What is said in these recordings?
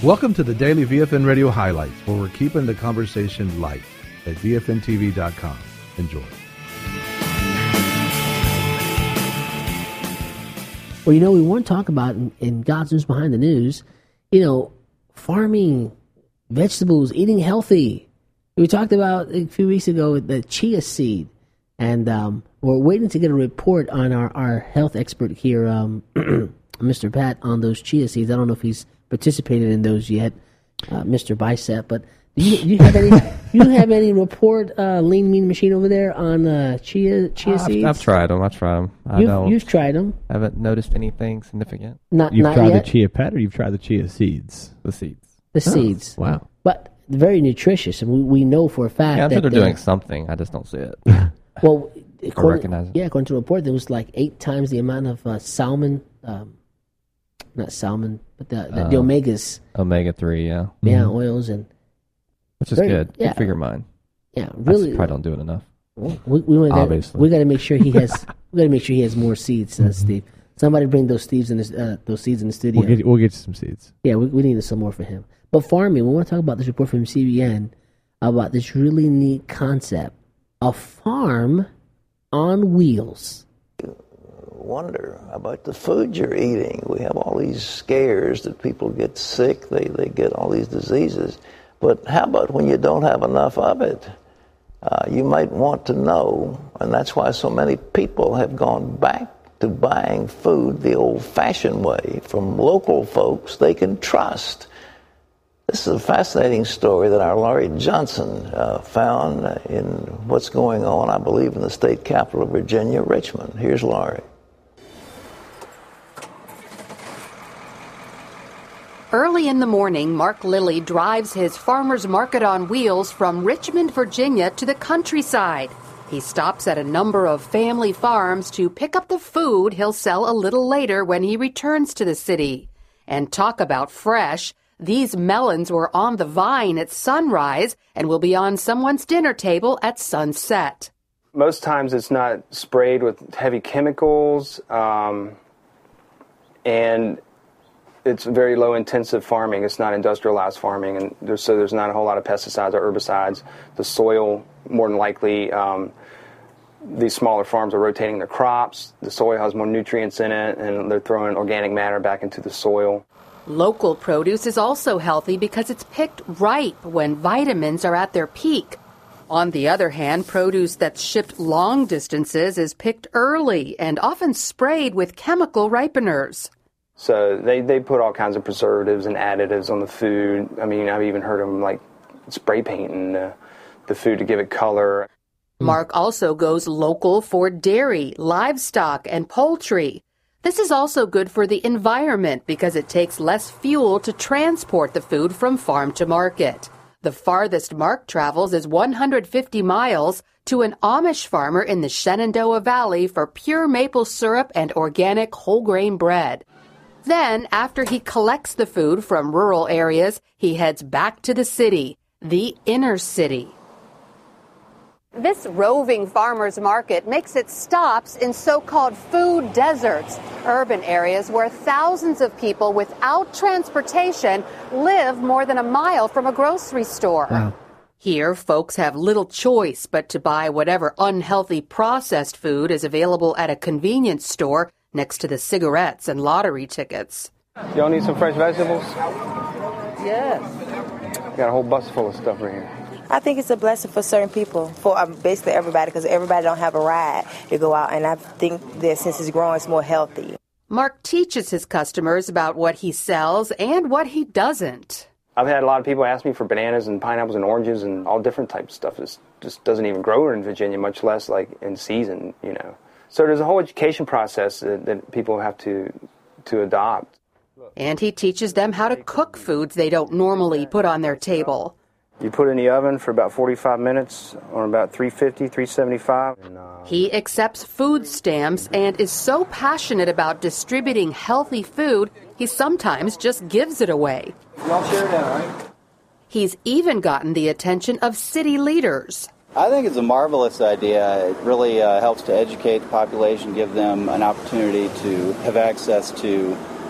Welcome to the Daily VFN Radio Highlights, where we're keeping the conversation light at VFNTV.com. Enjoy. Well, we want to talk about in God's News Behind the News, farming, vegetables, eating healthy. We talked about a few weeks ago the chia seed, and we're waiting to get a report on our health expert here, Mr. Pat, on those chia seeds. I don't know if he's participated in those yet, Mr. Bicep, but do you have any report, Lean Mean Machine over there on chia seeds? I've tried them. You've tried them. I haven't noticed anything significant. You've tried yet? the chia pet, or you've tried the chia seeds? The seeds. The seeds. Wow. But very nutritious, and we know for a fact Yeah, that they're doing something. I just don't see it. Well, recognize it. according to the report, there was like 8 times the amount of salmon, not salmon, but the omegas. Omega-3, yeah. Yeah, oils and... Which is good. Yeah. Good for your mind. Yeah, really. I probably don't do it enough. Obviously. We got to make sure he has. We got to make sure he has more seeds, Steve. Somebody bring those seeds in the studio. We'll get you some seeds. Yeah, we need some more for him. But farming, we want to talk about this report from CBN about this really neat concept: a farm on wheels. Wonder about the food you're eating. We have all these scares that people get sick. They get all these diseases. But how about when you don't have enough of it? You might want to know, and that's why so many people have gone back to buying food the old-fashioned way from local folks they can trust. This is a fascinating story that our Laurie Johnson found in what's going on, I believe, in the state capital of Virginia, Richmond. Here's Laurie. Early in the morning, Mark Lilly drives his farmer's market on wheels from Richmond, Virginia to the countryside. He stops at a number of family farms to pick up the food he'll sell a little later when he returns to the city. And talk about fresh, these melons were on the vine at sunrise and will be on someone's dinner table at sunset. Most times it's not sprayed with heavy chemicals, and it's very low-intensive farming. It's not industrialized farming, and there's not a whole lot of pesticides or herbicides. The soil, more than likely, these smaller farms are rotating their crops. The soil has more nutrients in it, and they're throwing organic matter back into the soil. Local produce is also healthy because it's picked ripe when vitamins are at their peak. On the other hand, produce that's shipped long distances is picked early and often sprayed with chemical ripeners. So they put all kinds of preservatives and additives on the food. I mean, I've even heard them like spray painting the food to give it color. Mark also goes local for dairy, livestock, and poultry. This is also good for the environment because it takes less fuel to transport the food from farm to market. The farthest Mark travels is 150 miles to an Amish farmer in the Shenandoah Valley for pure maple syrup and organic whole grain bread. Then, after he collects the food from rural areas, he heads back to the city, the inner city. This roving farmers market makes its stops in so-called food deserts, urban areas where thousands of people without transportation live more than a mile from a grocery store. Wow. Here, folks have little choice but to buy whatever unhealthy processed food is available at a convenience store next to the cigarettes and lottery tickets. Y'all need some fresh vegetables? Yes. Got a whole bus full of stuff right here. I think it's a blessing for certain people, for basically everybody, because everybody don't have a ride to go out, and I think that since it's growing, it's more healthy. Mark teaches his customers about what he sells and what he doesn't. I've had a lot of people ask me for bananas and pineapples and oranges and all different types of stuff. It just doesn't even grow in Virginia, much less like in season, you know. So there's a whole education process that people have to adopt. And he teaches them how to cook foods they don't normally put on their table. You put it in the oven for about 45 minutes on about 350, 375. He accepts food stamps and is so passionate about distributing healthy food, he sometimes just gives it away. Y'all share that, right? He's even gotten the attention of city leaders. I think it's a marvelous idea. It really helps to educate the population, give them an opportunity to have access to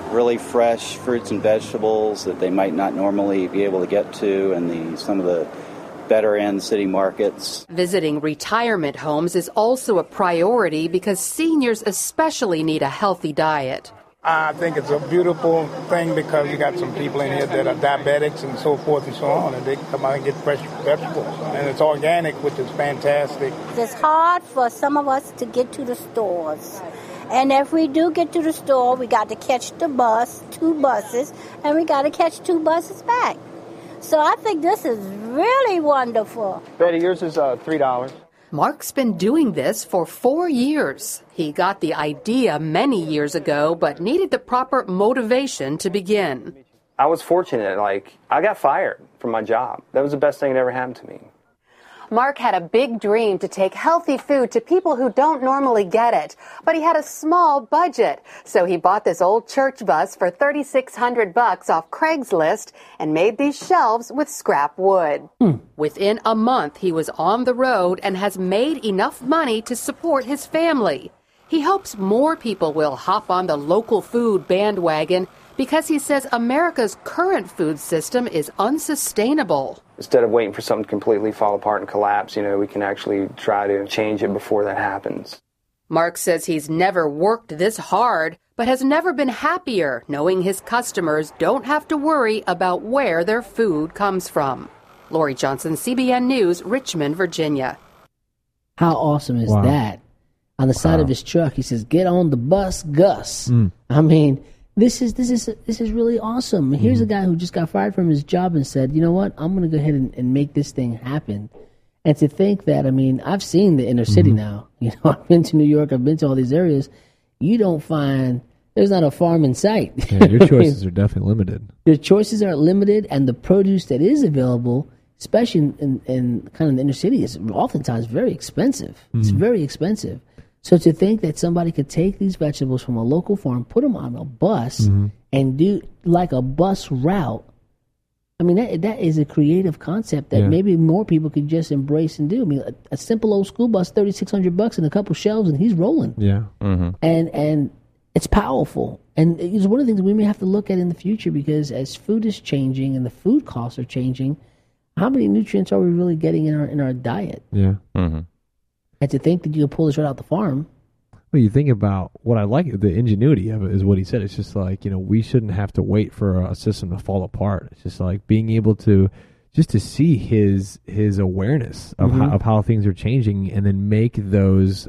really fresh fruits and vegetables that they might not normally be able to get to in some of the better end city markets. Visiting retirement homes is also a priority because seniors especially need a healthy diet. I think it's a beautiful thing because you got some people in here that are diabetics and so forth and so on, and they come out and get fresh vegetables. And it's organic, which is fantastic. It's hard for some of us to get to the stores. And if we do get to the store, we got to catch the bus, 2 buses, and we got to catch 2 buses back. So I think this is really wonderful. Betty, yours is $3. Mark's been doing this for 4 years. He got the idea many years ago, but needed the proper motivation to begin. I was fortunate. I got fired from my job. That was the best thing that ever happened to me. Mark had a big dream to take healthy food to people who don't normally get it, but he had a small budget. So he bought this old church bus for $3,600 off Craigslist and made these shelves with scrap wood. Within a month, he was on the road and has made enough money to support his family. He hopes more people will hop on the local food bandwagon because he says America's current food system is unsustainable. Instead of waiting for something to completely fall apart and collapse, we can actually try to change it before that happens. Mark says he's never worked this hard, but has never been happier knowing his customers don't have to worry about where their food comes from. Lori Johnson, CBN News, Richmond, Virginia. How awesome is that? On the side of his truck, he says, "Get on the bus, Gus." I mean, This is really awesome. Here's a guy who just got fired from his job and said, you know what, I'm going to go ahead and make this thing happen. And to think that, I've seen the inner city now. I've been to New York. I've been to all these areas. You don't find, there's not a farm in sight. Yeah, your choices are definitely limited. Your choices are limited, and the produce that is available, especially in kind of the inner city, is oftentimes very expensive. It's very expensive. So to think that somebody could take these vegetables from a local farm, put them on a bus, and do like a bus route, that is a creative concept that maybe more people could just embrace and do. A simple old school bus, $3,600 and a couple shelves, and he's rolling. Yeah. And it's powerful. And it's one of the things we may have to look at in the future, because as food is changing and the food costs are changing, how many nutrients are we really getting in our diet? Yeah. And to think that you can pull this right out the farm. Well, you think about what I like, the ingenuity of it is what he said. It's just like, we shouldn't have to wait for a system to fall apart. It's just like being able to see his awareness of how things are changing, and then make those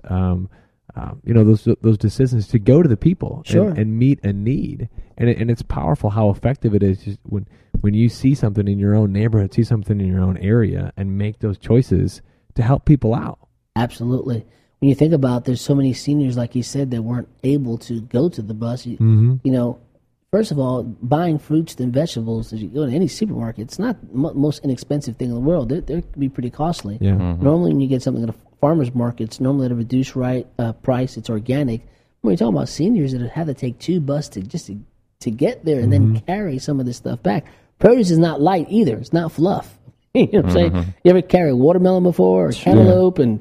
those decisions to go to the people and meet a need. And it's powerful how effective it is just when you see something in your own neighborhood, see something in your own area, and make those choices to help people out. Absolutely. When you think about, there's so many seniors, like you said, that weren't able to go to the bus. First of all, buying fruits and vegetables, as you go to any supermarket, it's not the most inexpensive thing in the world. They can be pretty costly. Yeah. Normally, when you get something at a farmer's market, it's normally at a reduced price. It's organic. When you're talking about seniors that have to take 2 buses to get there and then carry some of this stuff back. Produce is not light either. It's not fluff. You know what I'm saying? You ever carry watermelon before, or cantaloupe, and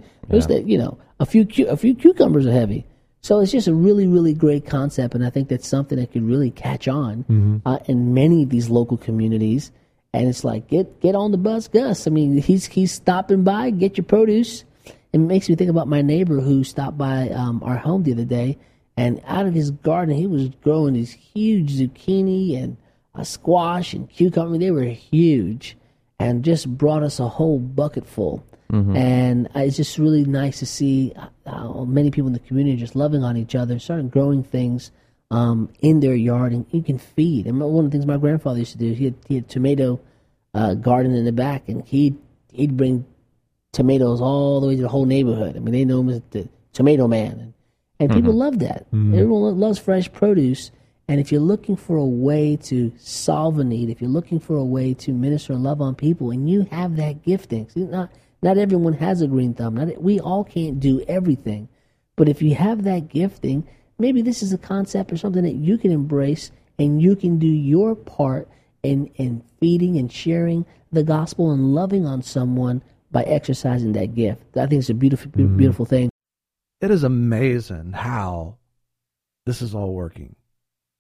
a few cucumbers are heavy. So it's just a really, really great concept, and I think that's something that could really catch on in many of these local communities. And it's like, get on the bus, Gus. He's stopping by, get your produce. It makes me think about my neighbor who stopped by our home the other day, and out of his garden, he was growing these huge zucchini and a squash and cucumber. They were huge. And just brought us a whole bucket full. And it's just really nice to see how many people in the community are just loving on each other, starting growing things in their yard, and you can feed. And one of the things my grandfather used to do, he had a tomato garden in the back, and he'd bring tomatoes all the way to the whole neighborhood. They know him as the tomato man. And people love that. Everyone loves fresh produce. And if you're looking for a way to solve a need, if you're looking for a way to minister and love on people, and you have that gifting, see, not everyone has a green thumb. We all can't do everything. But if you have that gifting, maybe this is a concept or something that you can embrace, and you can do your part in feeding and sharing the gospel and loving on someone by exercising that gift. I think it's a beautiful, beautiful thing. It is amazing how this is all working.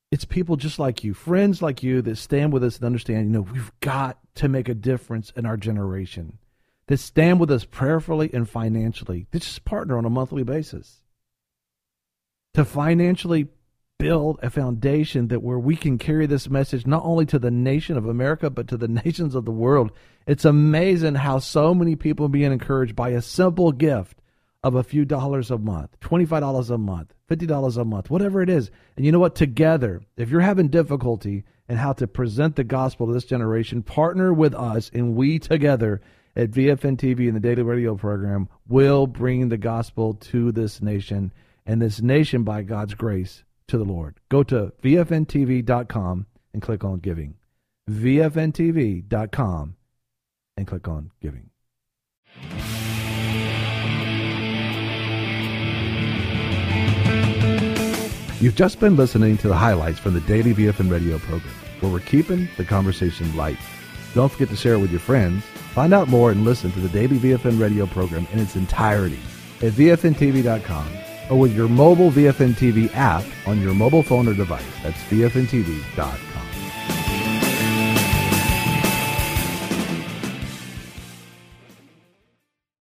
It's people just like you, friends like you that stand with us and understand, we've got to make a difference in our generation. That stand with us prayerfully and financially. That just partner on a monthly basis. To financially build a foundation that where we can carry this message not only to the nation of America, but to the nations of the world. It's amazing how so many people are being encouraged by a simple gift of a few dollars a month, $25 a month, $50 a month, whatever it is. And you know what? Together, if you're having difficulty in how to present the gospel to this generation, partner with us, and we together at VFN TV and the Daily Radio program will bring the gospel to this nation, and this nation, by God's grace, to the Lord. Go to VFNTV.com and click on giving. VFNTV.com and click on giving. You've just been listening to the highlights from the Daily VFN Radio program, where we're keeping the conversation light. Don't forget to share it with your friends. Find out more and listen to the Daily VFN Radio program in its entirety at VFNTV.com or with your mobile VFN TV app on your mobile phone or device. That's VFNTV.com.